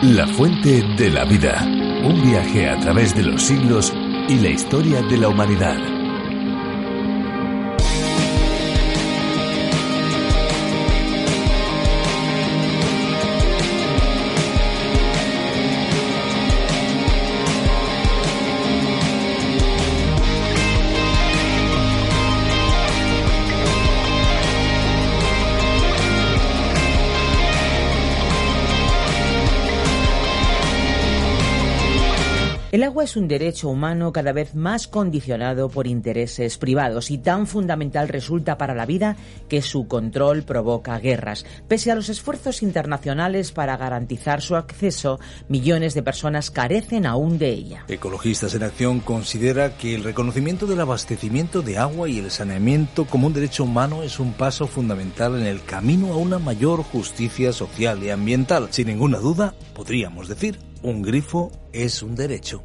La fuente de la vida. Un viaje a través de los siglos y la historia de la humanidad. El agua es un derecho humano cada vez más condicionado por intereses privados y tan fundamental resulta para la vida que su control provoca guerras. Pese a los esfuerzos internacionales para garantizar su acceso, millones de personas carecen aún de ella. Ecologistas en Acción considera que el reconocimiento del abastecimiento de agua y el saneamiento como un derecho humano es un paso fundamental en el camino a una mayor justicia social y ambiental. Sin ninguna duda, podríamos decir, un grifo es un derecho.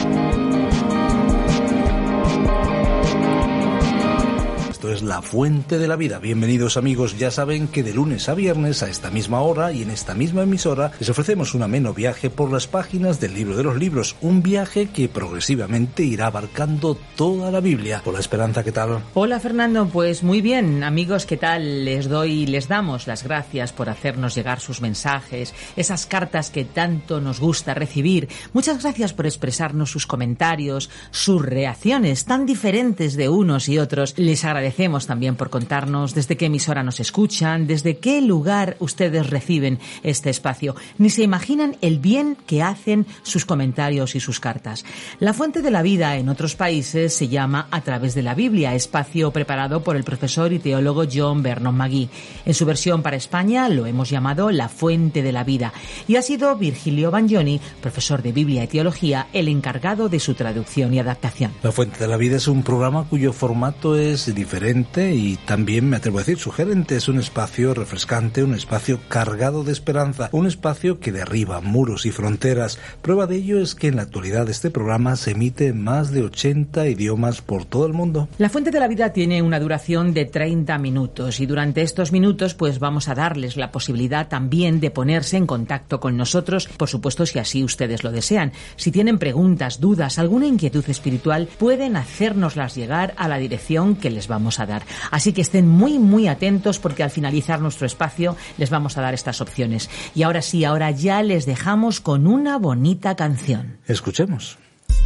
Esto es La Fuente de la Vida. Bienvenidos amigos, ya saben que de lunes a viernes a esta misma hora y en esta misma emisora les ofrecemos un ameno viaje por las páginas del Libro de los Libros, un viaje que progresivamente irá abarcando toda la Biblia. Hola Esperanza, ¿qué tal? Hola Fernando, pues muy bien, amigos, ¿qué tal? Les damos las gracias por hacernos llegar sus mensajes, esas cartas que tanto nos gusta recibir. Muchas gracias por expresarnos sus comentarios, sus reacciones tan diferentes de unos y otros. Les agradecemos también por contarnos desde qué emisora nos escuchan, desde qué lugar ustedes reciben este espacio. Ni se imaginan el bien que hacen sus comentarios y sus cartas. La Fuente de la Vida en otros países se llama A través de la Biblia, espacio preparado por el profesor y teólogo John Vernon Magee. En su versión para España lo hemos llamado La Fuente de la Vida y ha sido Virgilio Bagnoni, profesor de Biblia y Teología, el encargado de su traducción y adaptación. La Fuente de la Vida es un programa cuyo formato es diferente y también, me atrevo a decir, sugerente. Es un espacio refrescante, un espacio cargado de esperanza, un espacio que derriba muros y fronteras. Prueba de ello es que en la actualidad este programa se emite en más de 80 idiomas por todo el mundo. La Fuente de la Vida tiene una duración de 30 minutos y durante estos minutos pues vamos a darles la posibilidad también de ponerse en contacto con nosotros, por supuesto si así ustedes lo desean. Si tienen preguntas, dudas, alguna inquietud espiritual, pueden hacérnoslas llegar a la dirección que les vamos a dar. Así que estén muy atentos porque al finalizar nuestro espacio les vamos a dar estas opciones. Y ahora sí, ahora ya les dejamos con una bonita canción. Escuchemos.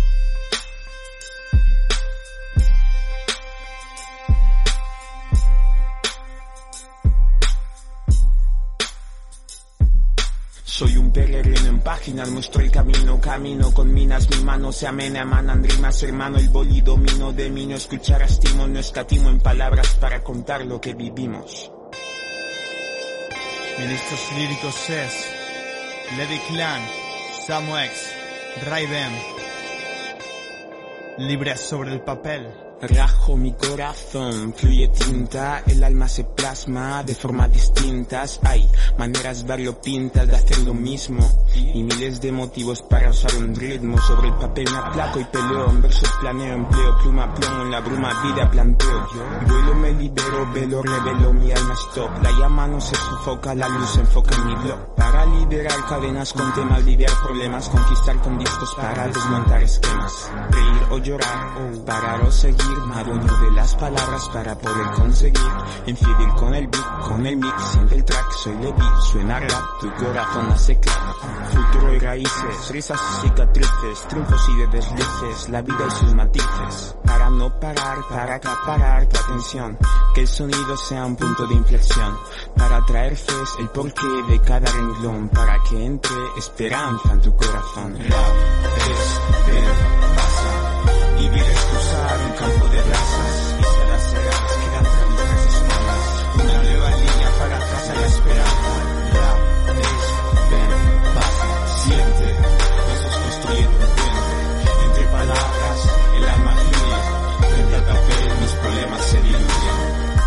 Soy un peregrino en páginas, muestro el camino, camino con minas, mi mano se amena, emanan rimas, hermano, el boli domino de mí, no escuchar estimo, no escatimo en palabras para contar lo que vivimos. Ministros líricos es Levi Clan, Samuex, Raiden, libres sobre el papel. Rajo mi corazón, fluye tinta, el alma se plasma de formas distintas. Hay maneras variopintas de hacer lo mismo y miles de motivos para usar un ritmo. Sobre el papel me aplaco y peleo, en versos planeo, empleo pluma, plomo en la bruma, vida planteo. Vuelo, me libero, velo, revelo, mi alma stop. La llama no se sofoca, la luz se enfoca en mi blog. Para liberar cadenas con temas, lidiar problemas, conquistar con discos para desmontar esquemas. Reír o llorar, parar o seguir. Madueño de las palabras para poder conseguir incidir con el beat, con el mix, siente el track, soy Levi, suena rap, tu corazón hace clap. Futuro y raíces, risas y cicatrices, triunfos y de deslices, la vida y sus matices. Para no parar, para acaparar tu atención, que el sonido sea un punto de inflexión. Para traer fe es el porqué de cada renglón, para que entre esperanza en tu corazón. Rap es ver, pasa, vivir es cruzar un campo de brasas, y serás quedando en nuestras espaldas, una nueva línea para trazar la esperanza. Rap es ven, pasa, siente, besos construyendo un puente, entre palabras el alma fluye, frente al papel mis problemas se diluyen.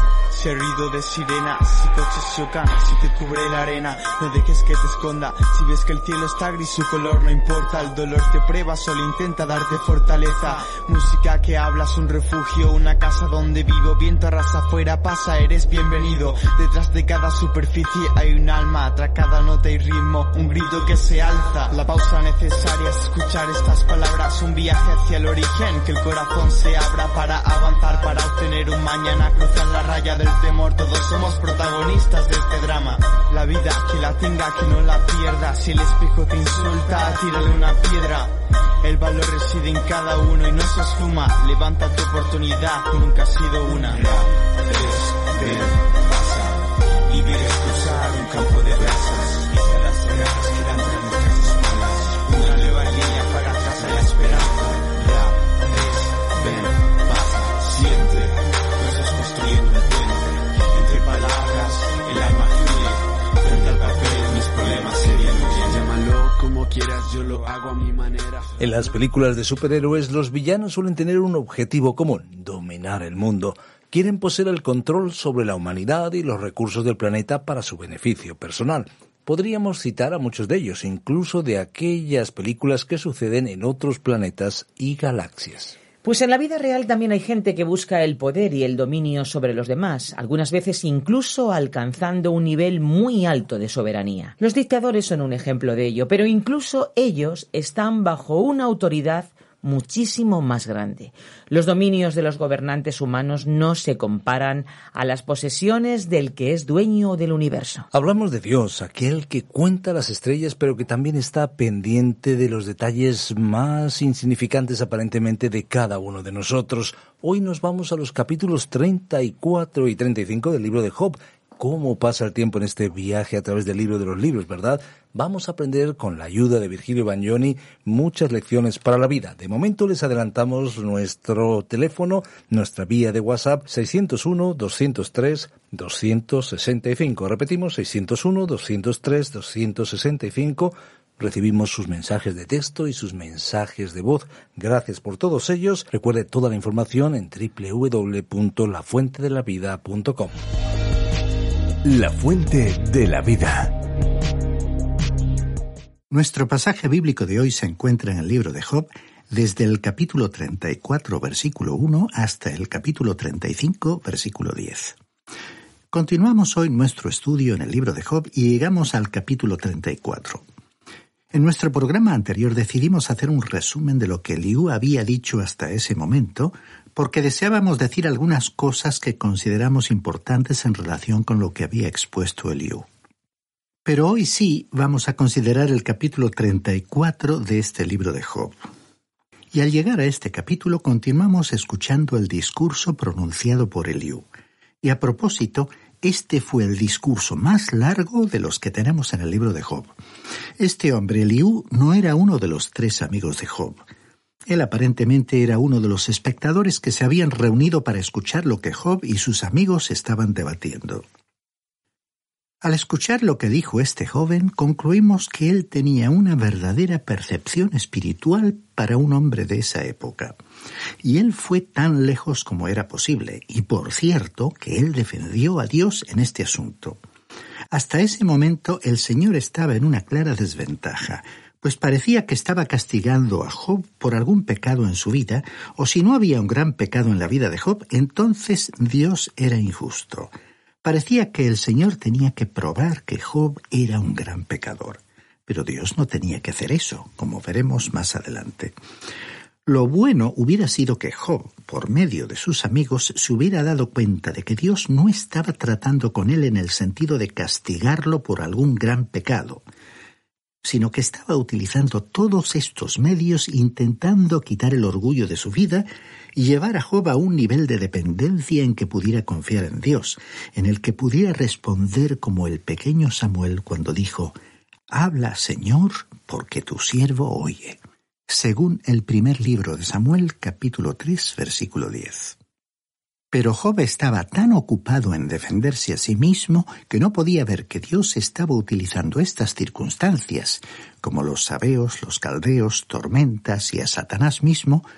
Ese ruido de sirenas, si coches chocan, si te cubre la arena, no dejes que te esconda. Si ves que el cielo está gris, su color no importa. El dolor te prueba, solo intenta darte fortaleza. Música que hablas, un refugio, una casa donde vivo. Viento arrasa afuera, pasa, eres bienvenido. Detrás de cada superficie hay un alma, tras cada nota y ritmo, un grito que se alza. La pausa necesaria es escuchar estas palabras, un viaje hacia el origen, que el corazón se abra para avanzar, para obtener un mañana. Cruzar la raya del temor, todos somos protagonistas de este drama. La vida, que la tenga, que no la pierda. Si el espejo te insulta, tírale una piedra. El valor reside en cada uno y no se esfuma. Levanta tu oportunidad, nunca ha sido una. Ven, pasa, y vienes cruzar un campo de brasas. Quizá las guerras quedan tras nuestras espaldas. Una nueva línea para trazar la esperanza. Ven, pasa, siente. Todos construyendo un puente. Entre palabras, el alma fluye. Frente al papel, mis problemas se diluyen. Llámalo como quieras, yo lo hago a mi manera. En las películas de superhéroes, los villanos suelen tener un objetivo común: dominar el mundo. Quieren poseer el control sobre la humanidad y los recursos del planeta para su beneficio personal. Podríamos citar a muchos de ellos, incluso de aquellas películas que suceden en otros planetas y galaxias. Pues en la vida real también hay gente que busca el poder y el dominio sobre los demás, algunas veces incluso alcanzando un nivel muy alto de soberanía. Los dictadores son un ejemplo de ello, pero incluso ellos están bajo una autoridad muchísimo más grande. Los dominios de los gobernantes humanos no se comparan a las posesiones del que es dueño del universo. Hablamos de Dios, aquel que cuenta las estrellas, pero que también está pendiente de los detalles más insignificantes aparentemente de cada uno de nosotros. Hoy nos vamos a los capítulos 34 y 35 del libro de Job. ¿Cómo pasa el tiempo en este viaje a través del libro de los libros, verdad? Vamos a aprender con la ayuda de Virgilio Bagnoni muchas lecciones para la vida. De momento les adelantamos nuestro teléfono, nuestra vía de WhatsApp 601-203-265. Repetimos, 601-203-265. Recibimos sus mensajes de texto y sus mensajes de voz. Gracias por todos ellos. Recuerde toda la información en www.lafuentedelavida.com. La Fuente de la Vida. Nuestro pasaje bíblico de hoy se encuentra en el libro de Job, desde el capítulo 34, versículo 1, hasta el capítulo 35, versículo 10. Continuamos hoy nuestro estudio en el libro de Job y llegamos al capítulo 34. En nuestro programa anterior decidimos hacer un resumen de lo que Eliú había dicho hasta ese momento, porque deseábamos decir algunas cosas que consideramos importantes en relación con lo que había expuesto Eliú. Pero hoy sí vamos a considerar el capítulo 34 de este libro de Job. Y al llegar a este capítulo continuamos escuchando el discurso pronunciado por Eliú. Y a propósito, este fue el discurso más largo de los que tenemos en el libro de Job. Este hombre, Eliú, no era uno de los 3 amigos de Job. Él aparentemente era uno de los espectadores que se habían reunido para escuchar lo que Job y sus amigos estaban debatiendo. Al escuchar lo que dijo este joven, concluimos que él tenía una verdadera percepción espiritual para un hombre de esa época. Y él fue tan lejos como era posible, y por cierto que él defendió a Dios en este asunto. Hasta ese momento el Señor estaba en una clara desventaja, pues parecía que estaba castigando a Job por algún pecado en su vida, o si no había un gran pecado en la vida de Job, entonces Dios era injusto. Parecía que el Señor tenía que probar que Job era un gran pecador, pero Dios no tenía que hacer eso, como veremos más adelante. Lo bueno hubiera sido que Job, por medio de sus amigos, se hubiera dado cuenta de que Dios no estaba tratando con él en el sentido de castigarlo por algún gran pecado, sino que estaba utilizando todos estos medios intentando quitar el orgullo de su vida y llevar a Job a un nivel de dependencia en que pudiera confiar en Dios, en el que pudiera responder como el pequeño Samuel cuando dijo: «Habla, Señor, porque tu siervo oye», según el primer libro de Samuel, capítulo 3, versículo 10. Pero Job estaba tan ocupado en defenderse a sí mismo que no podía ver que Dios estaba utilizando estas circunstancias, como los sabeos, los caldeos, tormentas y a Satanás mismo,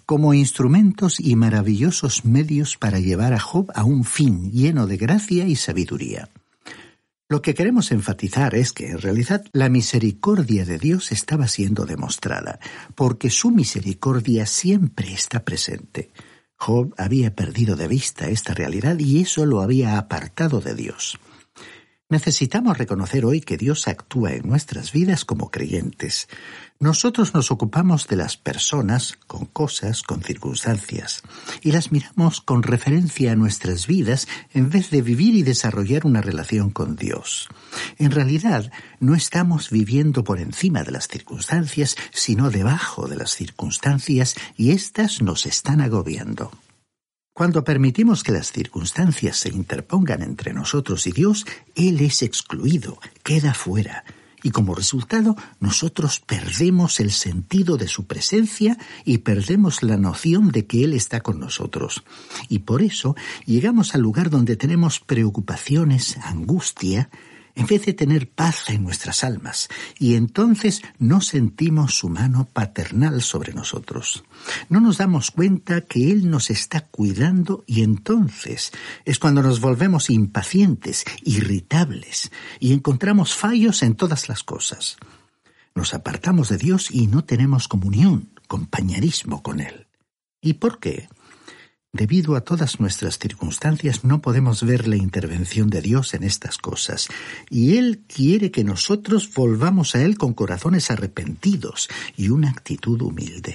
como instrumentos y maravillosos medios para llevar a Job a un fin lleno de gracia y sabiduría. Lo que queremos enfatizar es que, en realidad, la misericordia de Dios estaba siendo demostrada, porque su misericordia siempre está presente. Job había perdido de vista esta realidad y eso lo había apartado de Dios. Necesitamos reconocer hoy que Dios actúa en nuestras vidas como creyentes. Nosotros nos ocupamos de las personas, con cosas, con circunstancias, y las miramos con referencia a nuestras vidas en vez de vivir y desarrollar una relación con Dios. En realidad, no estamos viviendo por encima de las circunstancias, sino debajo de las circunstancias, y éstas nos están agobiando. Cuando permitimos que las circunstancias se interpongan entre nosotros y Dios, Él es excluido, queda fuera, y como resultado nosotros perdemos el sentido de su presencia y perdemos la noción de que Él está con nosotros. Y por eso llegamos al lugar donde tenemos preocupaciones, angustia, en vez de tener paz en nuestras almas, y entonces no sentimos su mano paternal sobre nosotros. No nos damos cuenta que Él nos está cuidando y entonces es cuando nos volvemos impacientes, irritables, y encontramos fallos en todas las cosas. Nos apartamos de Dios y no tenemos comunión, compañerismo con Él. ¿Y por qué? Debido a todas nuestras circunstancias no podemos ver la intervención de Dios en estas cosas, y Él quiere que nosotros volvamos a Él con corazones arrepentidos y una actitud humilde.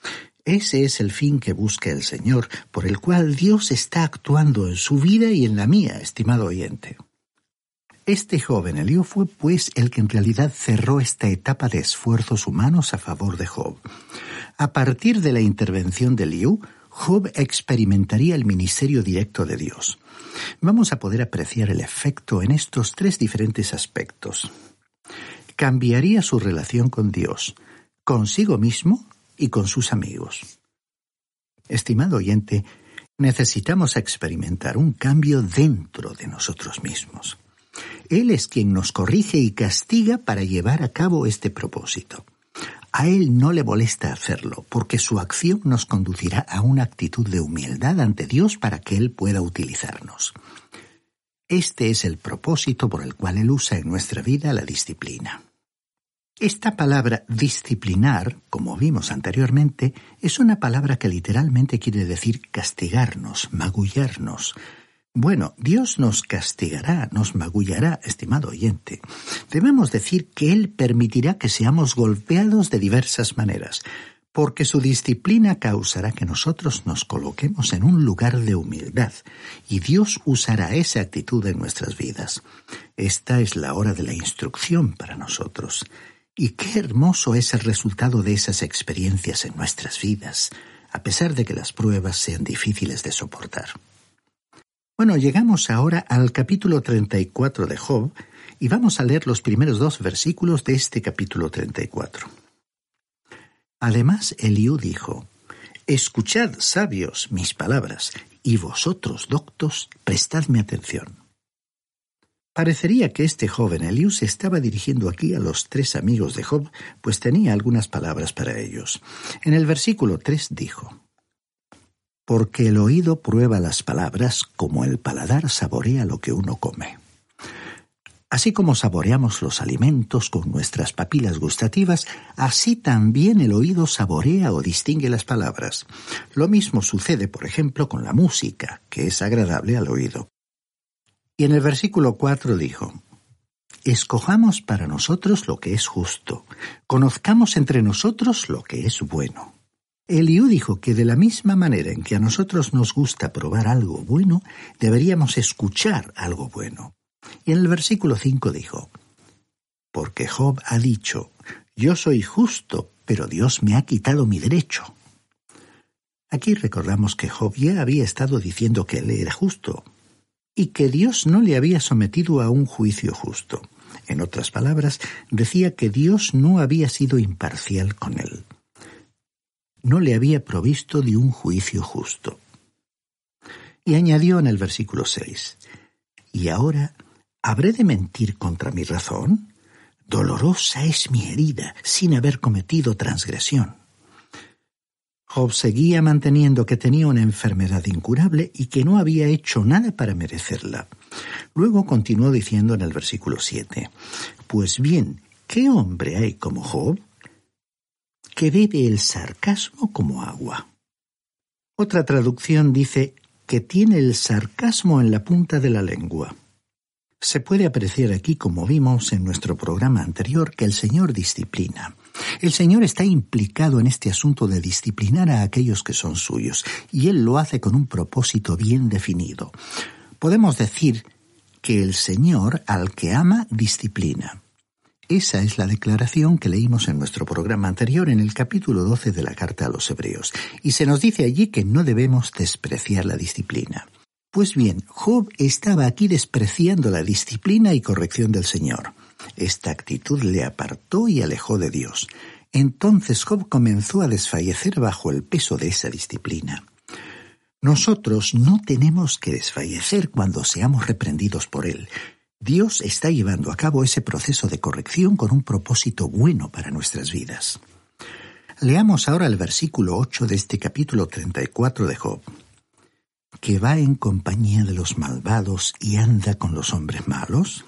Ese es el fin que busca el Señor, por el cual Dios está actuando en su vida y en la mía, estimado oyente. Este joven Eliú fue pues el que en realidad cerró esta etapa de esfuerzos humanos a favor de Job. A partir de la intervención de Eliú, Job experimentaría el ministerio directo de Dios. Vamos a poder apreciar el efecto en estos tres diferentes aspectos. Cambiaría su relación con Dios, consigo mismo y con sus amigos. Estimado oyente, necesitamos experimentar un cambio dentro de nosotros mismos. Él es quien nos corrige y castiga para llevar a cabo este propósito. A Él no le molesta hacerlo, porque su acción nos conducirá a una actitud de humildad ante Dios para que Él pueda utilizarnos. Este es el propósito por el cual Él usa en nuestra vida la disciplina. Esta palabra disciplinar, como vimos anteriormente, es una palabra que literalmente quiere decir castigarnos, magullarnos. Bueno, Dios nos castigará, nos magullará, estimado oyente. Debemos decir que Él permitirá que seamos golpeados de diversas maneras, porque su disciplina causará que nosotros nos coloquemos en un lugar de humildad, y Dios usará esa actitud en nuestras vidas. Esta es la hora de la instrucción para nosotros. Y qué hermoso es el resultado de esas experiencias en nuestras vidas, a pesar de que las pruebas sean difíciles de soportar. Bueno, llegamos ahora al capítulo 34 de Job y vamos a leer los primeros 2 versículos de este capítulo 34. Además, Eliú dijo: «Escuchad, sabios, mis palabras, y vosotros, doctos, prestadme atención». Parecería que este joven Eliú se estaba dirigiendo aquí a los 3 amigos de Job, pues tenía algunas palabras para ellos. En el versículo 3 dijo: «Porque el oído prueba las palabras como el paladar saborea lo que uno come». Así como saboreamos los alimentos con nuestras papilas gustativas, así también el oído saborea o distingue las palabras. Lo mismo sucede, por ejemplo, con la música, que es agradable al oído. Y en el versículo 4 dijo: «Escojamos para nosotros lo que es justo, conozcamos entre nosotros lo que es bueno». Eliú dijo que de la misma manera en que a nosotros nos gusta probar algo bueno, deberíamos escuchar algo bueno. Y en el versículo 5 dijo: «Porque Job ha dicho, yo soy justo, pero Dios me ha quitado mi derecho». Aquí recordamos que Job ya había estado diciendo que él era justo y que Dios no le había sometido a un juicio justo. En otras palabras, decía que Dios no había sido imparcial con él. No le había provisto de un juicio justo. Y añadió en el versículo 6, «Y ahora, ¿habré de mentir contra mi razón? Dolorosa es mi herida, sin haber cometido transgresión». Job seguía manteniendo que tenía una enfermedad incurable y que no había hecho nada para merecerla. Luego continuó diciendo en el versículo 7, «Pues bien, ¿qué hombre hay como Job, que bebe el sarcasmo como agua?» Otra traducción dice que tiene el sarcasmo en la punta de la lengua. Se puede apreciar aquí, como vimos en nuestro programa anterior, que el Señor disciplina. El Señor está implicado en este asunto de disciplinar a aquellos que son suyos, y Él lo hace con un propósito bien definido. Podemos decir que el Señor, al que ama, disciplina. Esa es la declaración que leímos en nuestro programa anterior en el capítulo 12 de la Carta a los Hebreos, y se nos dice allí que no debemos despreciar la disciplina. Pues bien, Job estaba aquí despreciando la disciplina y corrección del Señor. Esta actitud le apartó y alejó de Dios. Entonces Job comenzó a desfallecer bajo el peso de esa disciplina. Nosotros no tenemos que desfallecer cuando seamos reprendidos por Él. Dios está llevando a cabo ese proceso de corrección con un propósito bueno para nuestras vidas. Leamos ahora el versículo 8 de este capítulo 34 de Job. ¿Que va en compañía de los malvados y anda con los hombres malos?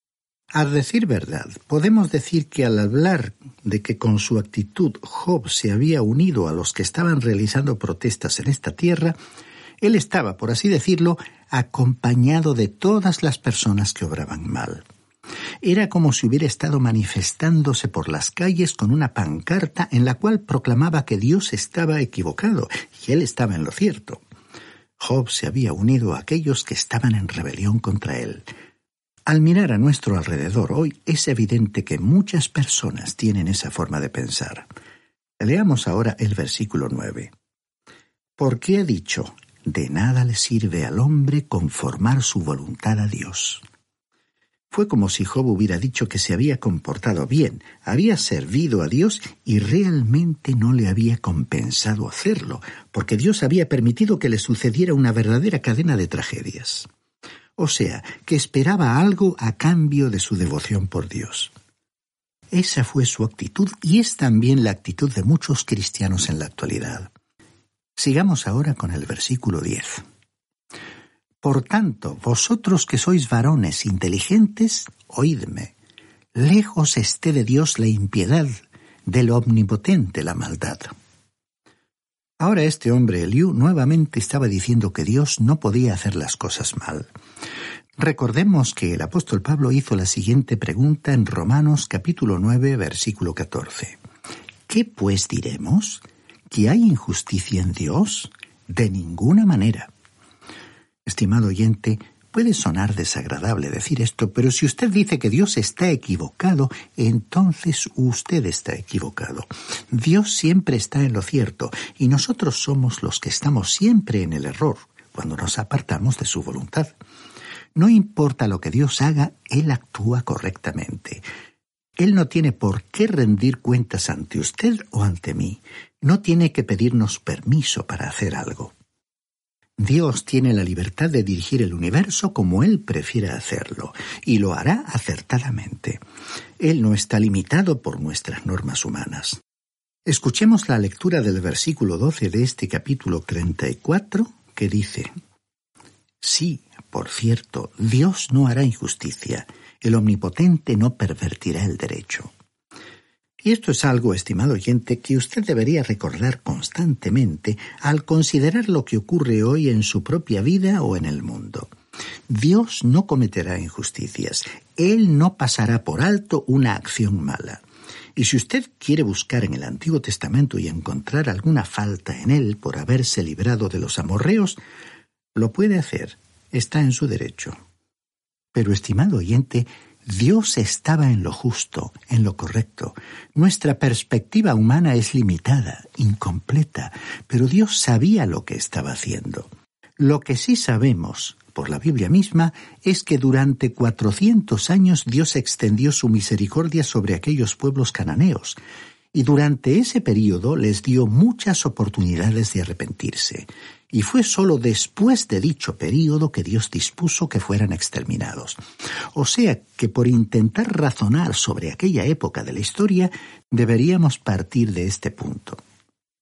A decir verdad, podemos decir que al hablar de que con su actitud Job se había unido a los que estaban realizando protestas en esta tierra, él estaba, por así decirlo, acompañado de todas las personas que obraban mal. Era como si hubiera estado manifestándose por las calles con una pancarta en la cual proclamaba que Dios estaba equivocado y él estaba en lo cierto. Job se había unido a aquellos que estaban en rebelión contra él. Al mirar a nuestro alrededor hoy, es evidente que muchas personas tienen esa forma de pensar. Leamos ahora el versículo 9. Porque ha dicho, de nada le sirve al hombre conformar su voluntad a Dios. Fue como si Job hubiera dicho que se había comportado bien, había servido a Dios y realmente no le había compensado hacerlo, porque Dios había permitido que le sucediera una verdadera cadena de tragedias. O sea, que esperaba algo a cambio de su devoción por Dios. Esa fue su actitud y es también la actitud de muchos cristianos en la actualidad. Sigamos ahora con el versículo 10. Por tanto, vosotros que sois varones inteligentes, oídme. Lejos esté de Dios la impiedad, del omnipotente la maldad. Ahora este hombre Eliú nuevamente estaba diciendo que Dios no podía hacer las cosas mal. Recordemos que el apóstol Pablo hizo la siguiente pregunta en Romanos capítulo 9, versículo 14. ¿Qué pues diremos? ¿Que hay injusticia en Dios? De ninguna manera. Estimado oyente, puede sonar desagradable decir esto, pero si usted dice que Dios está equivocado, entonces usted está equivocado. Dios siempre está en lo cierto, y nosotros somos los que estamos siempre en el error, cuando nos apartamos de su voluntad. No importa lo que Dios haga, Él actúa correctamente. Él no tiene por qué rendir cuentas ante usted o ante mí. No tiene que pedirnos permiso para hacer algo. Dios tiene la libertad de dirigir el universo como Él prefiera hacerlo, y lo hará acertadamente. Él no está limitado por nuestras normas humanas. Escuchemos la lectura del versículo 12 de este capítulo 34, que dice: Sí, por cierto, Dios no hará injusticia, el Omnipotente no pervertirá el derecho. Y esto es algo, estimado oyente, que usted debería recordar constantemente al considerar lo que ocurre hoy en su propia vida o en el mundo. Dios no cometerá injusticias. Él no pasará por alto una acción mala. Y si usted quiere buscar en el Antiguo Testamento y encontrar alguna falta en él por haberse librado de los amorreos, lo puede hacer. Está en su derecho. Pero, estimado oyente, Dios estaba en lo justo, en lo correcto. Nuestra perspectiva humana es limitada, incompleta, pero Dios sabía lo que estaba haciendo. Lo que sí sabemos, por la Biblia misma, es que durante 400 años Dios extendió su misericordia sobre aquellos pueblos cananeos, y durante ese período les dio muchas oportunidades de arrepentirse. Y fue solo después de dicho período que Dios dispuso que fueran exterminados. O sea que por intentar razonar sobre aquella época de la historia, deberíamos partir de este punto.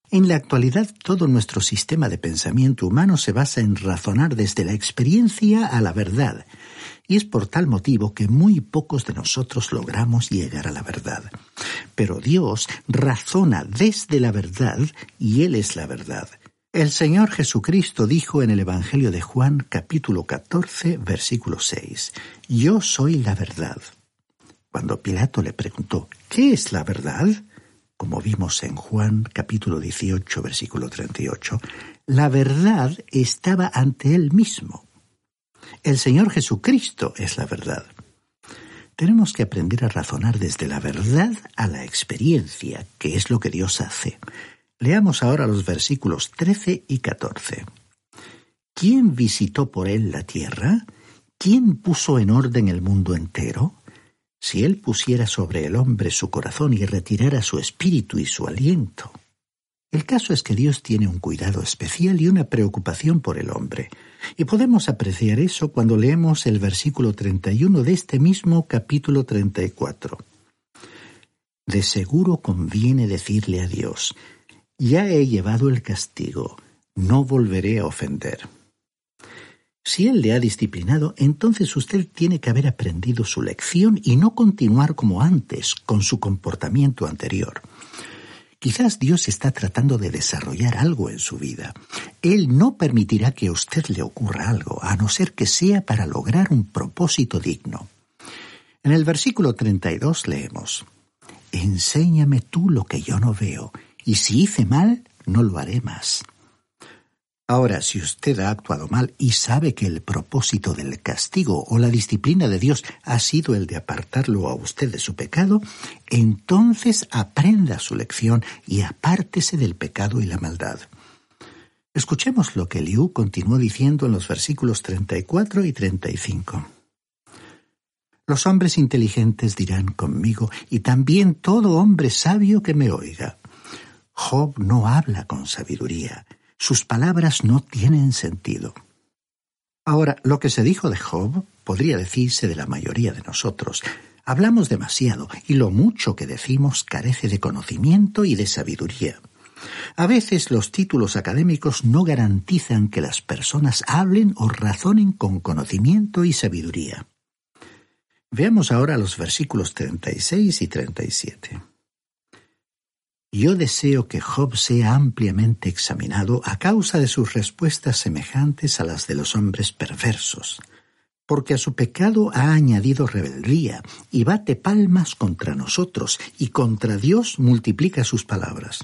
En la actualidad, todo nuestro sistema de pensamiento humano se basa en razonar desde la experiencia a la verdad, y es por tal motivo que muy pocos de nosotros logramos llegar a la verdad. Pero Dios razona desde la verdad, y Él es la verdad. El Señor Jesucristo dijo en el Evangelio de Juan, capítulo 14, versículo 6, «Yo soy la verdad». Cuando Pilato le preguntó, ¿qué es la verdad?, como vimos en Juan capítulo 18, versículo 38, la verdad estaba ante él mismo. El Señor Jesucristo es la verdad. Tenemos que aprender a razonar desde la verdad a la experiencia, que es lo que Dios hace. Leamos ahora los versículos 13 y 14. ¿Quién visitó por él la tierra? ¿Quién puso en orden el mundo entero? Si él pusiera sobre el hombre su corazón y retirara su espíritu y su aliento. El caso es que Dios tiene un cuidado especial y una preocupación por el hombre, y podemos apreciar eso cuando leemos el versículo 31 de este mismo capítulo 34. De seguro conviene decirle a Dios, ya he llevado el castigo, no volveré a ofender. Si Él le ha disciplinado, entonces usted tiene que haber aprendido su lección y no continuar como antes, con su comportamiento anterior. Quizás Dios está tratando de desarrollar algo en su vida. Él no permitirá que a usted le ocurra algo, a no ser que sea para lograr un propósito digno. En el versículo 32 leemos, «Enséñame tú lo que yo no veo, y si hice mal, no lo haré más». Ahora, si usted ha actuado mal y sabe que el propósito del castigo o la disciplina de Dios ha sido el de apartarlo a usted de su pecado, entonces aprenda su lección y apártese del pecado y la maldad. Escuchemos lo que Eliú continuó diciendo en los versículos 34 y 35. Los hombres inteligentes dirán conmigo, y también todo hombre sabio que me oiga. Job no habla con sabiduría. Sus palabras no tienen sentido. Ahora, lo que se dijo de Job podría decirse de la mayoría de nosotros. Hablamos demasiado y lo mucho que decimos carece de conocimiento y de sabiduría. A veces los títulos académicos no garantizan que las personas hablen o razonen con conocimiento y sabiduría. Veamos ahora los versículos 36 y 37. Yo deseo que Job sea ampliamente examinado a causa de sus respuestas semejantes a las de los hombres perversos, porque a su pecado ha añadido rebeldía y bate palmas contra nosotros y contra Dios multiplica sus palabras.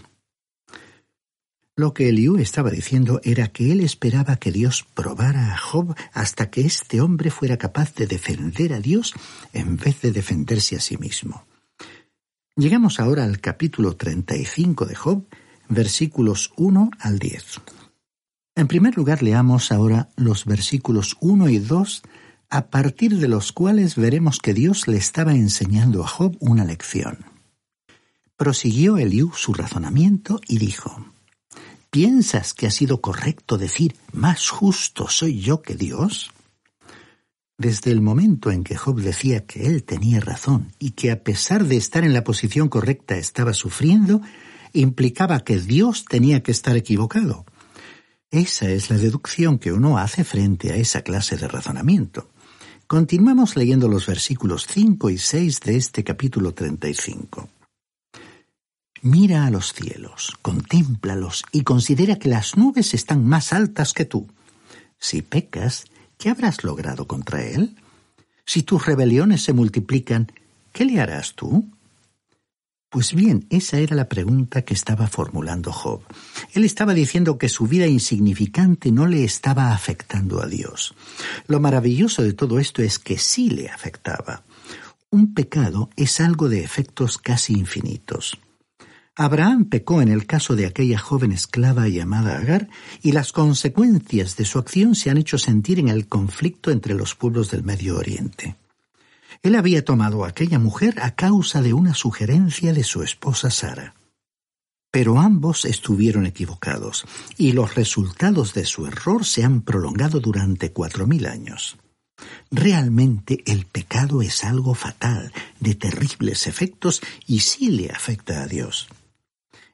Lo que Eliú estaba diciendo era que él esperaba que Dios probara a Job hasta que este hombre fuera capaz de defender a Dios en vez de defenderse a sí mismo. Llegamos ahora al capítulo 35 de Job, versículos 1 al 10. En primer lugar, leamos ahora los versículos 1 y 2, a partir de los cuales veremos que Dios le estaba enseñando a Job una lección. Prosiguió Eliú su razonamiento y dijo, ¿piensas que ha sido correcto decir, más justo soy yo que Dios? Desde el momento en que Job decía que él tenía razón y que a pesar de estar en la posición correcta estaba sufriendo, implicaba que Dios tenía que estar equivocado. Esa es la deducción que uno hace frente a esa clase de razonamiento. Continuamos leyendo los versículos 5 y 6 de este capítulo 35. Mira a los cielos, contémplalos y considera que las nubes están más altas que tú. Si pecas, ¿qué habrás logrado contra él? Si tus rebeliones se multiplican, ¿qué le harás tú? Pues bien, esa era la pregunta que estaba formulando Job. Él estaba diciendo que su vida insignificante no le estaba afectando a Dios. Lo maravilloso de todo esto es que sí le afectaba. Un pecado es algo de efectos casi infinitos. Abraham pecó en el caso de aquella joven esclava llamada Agar, y las consecuencias de su acción se han hecho sentir en el conflicto entre los pueblos del Medio Oriente. Él había tomado a aquella mujer a causa de una sugerencia de su esposa Sara. Pero ambos estuvieron equivocados, y los resultados de su error se han prolongado durante 4000 años. Realmente el pecado es algo fatal, de terribles efectos, y sí le afecta a Dios.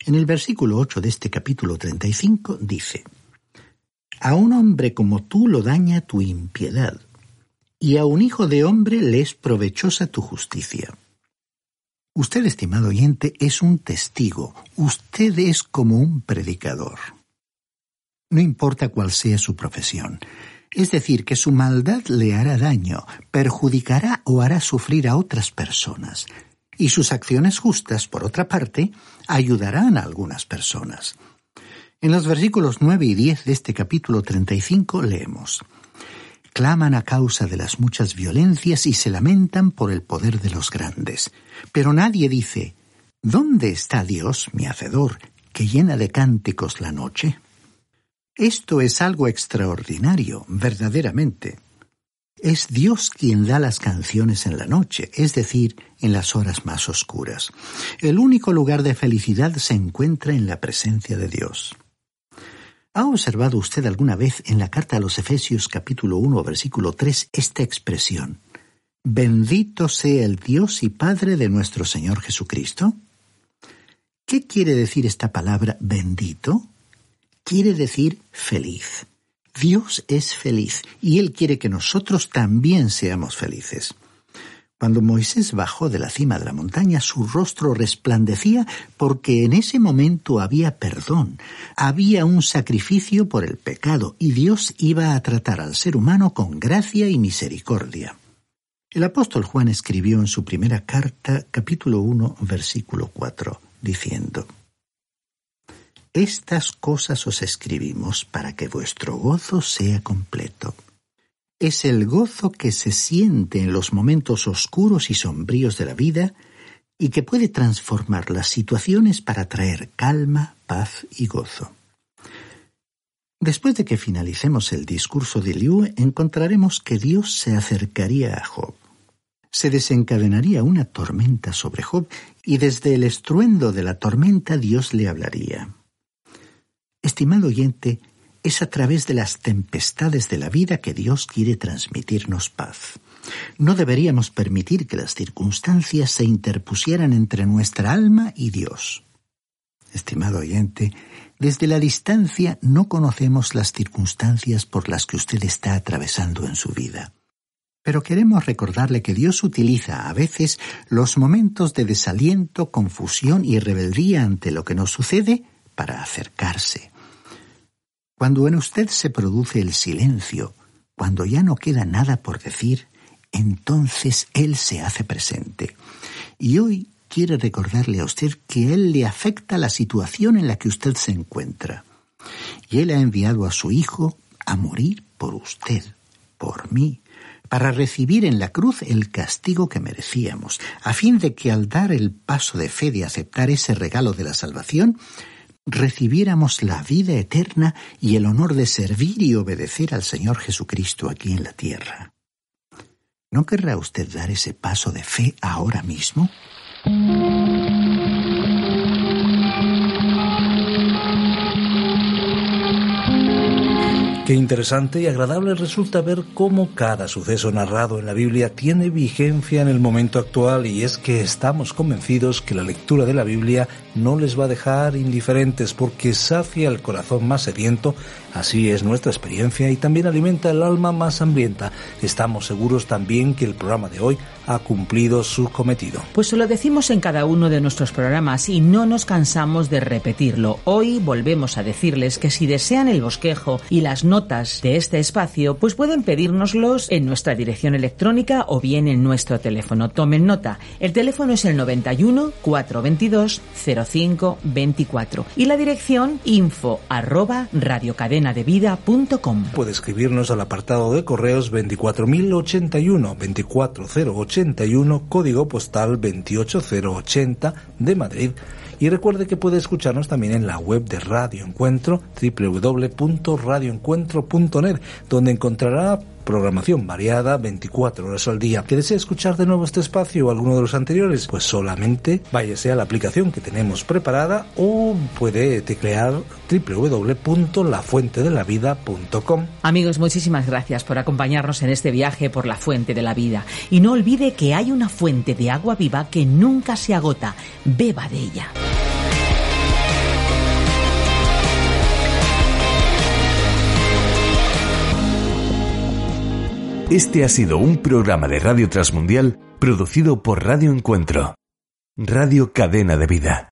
En el versículo 8 de este capítulo 35 dice: «A un hombre como tú lo daña tu impiedad, y a un hijo de hombre le es provechosa tu justicia». Usted, estimado oyente, es un testigo. Usted es como un predicador. No importa cuál sea su profesión. Es decir, que su maldad le hará daño, perjudicará o hará sufrir a otras personas. Y sus acciones justas, por otra parte, ayudarán a algunas personas. En los versículos 9 y 10 de este capítulo 35 leemos: «Claman a causa de las muchas violencias y se lamentan por el poder de los grandes. Pero nadie dice: ¿dónde está Dios, mi Hacedor, que llena de cánticos la noche?». Esto es algo extraordinario, verdaderamente. Es Dios quien da las canciones en la noche, es decir, en las horas más oscuras. El único lugar de felicidad se encuentra en la presencia de Dios. ¿Ha observado usted alguna vez en la carta a los Efesios capítulo 1, versículo 3, esta expresión: «Bendito sea el Dios y Padre de nuestro Señor Jesucristo»? ¿Qué quiere decir esta palabra bendito? Quiere decir feliz. Dios es feliz y Él quiere que nosotros también seamos felices. Cuando Moisés bajó de la cima de la montaña, su rostro resplandecía porque en ese momento había perdón, había un sacrificio por el pecado y Dios iba a tratar al ser humano con gracia y misericordia. El apóstol Juan escribió en su primera carta, capítulo 1, versículo 4, diciendo: «Estas cosas os escribimos para que vuestro gozo sea completo». Es el gozo que se siente en los momentos oscuros y sombríos de la vida y que puede transformar las situaciones para traer calma, paz y gozo. Después de que finalicemos el discurso de Eliú, encontraremos que Dios se acercaría a Job. Se desencadenaría una tormenta sobre Job y desde el estruendo de la tormenta Dios le hablaría. Estimado oyente, es a través de las tempestades de la vida que Dios quiere transmitirnos paz. No deberíamos permitir que las circunstancias se interpusieran entre nuestra alma y Dios. Estimado oyente, desde la distancia no conocemos las circunstancias por las que usted está atravesando en su vida. Pero queremos recordarle que Dios utiliza a veces los momentos de desaliento, confusión y rebeldía ante lo que nos sucede para acercarse. Cuando en usted se produce el silencio, cuando ya no queda nada por decir, entonces Él se hace presente. Y hoy quiere recordarle a usted que a Él le afecta la situación en la que usted se encuentra. Y Él ha enviado a su Hijo a morir por usted, por mí, para recibir en la cruz el castigo que merecíamos, a fin de que al dar el paso de fe de aceptar ese regalo de la salvación, recibiéramos la vida eterna y el honor de servir y obedecer al Señor Jesucristo aquí en la tierra. ¿No querrá usted dar ese paso de fe ahora mismo? Qué interesante y agradable resulta ver cómo cada suceso narrado en la Biblia tiene vigencia en el momento actual, y es que estamos convencidos que la lectura de la Biblia no les va a dejar indiferentes porque sacia el corazón más sediento. Así es nuestra experiencia, y también alimenta el alma más hambrienta. Estamos seguros también que el programa de hoy ha cumplido su cometido. Pues se lo decimos en cada uno de nuestros programas y no nos cansamos de repetirlo. Hoy volvemos a decirles que si desean el bosquejo y las notas de este espacio, pues pueden pedírnoslos en nuestra dirección electrónica o bien en nuestro teléfono. Tomen nota. El teléfono es el 91 422 05 24 y la dirección info@radiocadenadevida.com. Puede escribirnos al apartado de correos 24081, 24081, código postal 28080 de Madrid. Y recuerde que puede escucharnos también en la web de Radio Encuentro, www.radioencuentro.net, donde encontrará programación variada 24 horas al día. ¿Que desea escuchar de nuevo este espacio o alguno de los anteriores? Pues solamente váyase a la aplicación que tenemos preparada o puede teclear www.lafuentedelavida.com. Amigos, muchísimas gracias por acompañarnos en este viaje por la fuente de la vida. Y no olvide que hay una fuente de agua viva que nunca se agota. Beba de ella. Este ha sido un programa de Radio Transmundial producido por Radio Encuentro, Radio Cadena de Vida.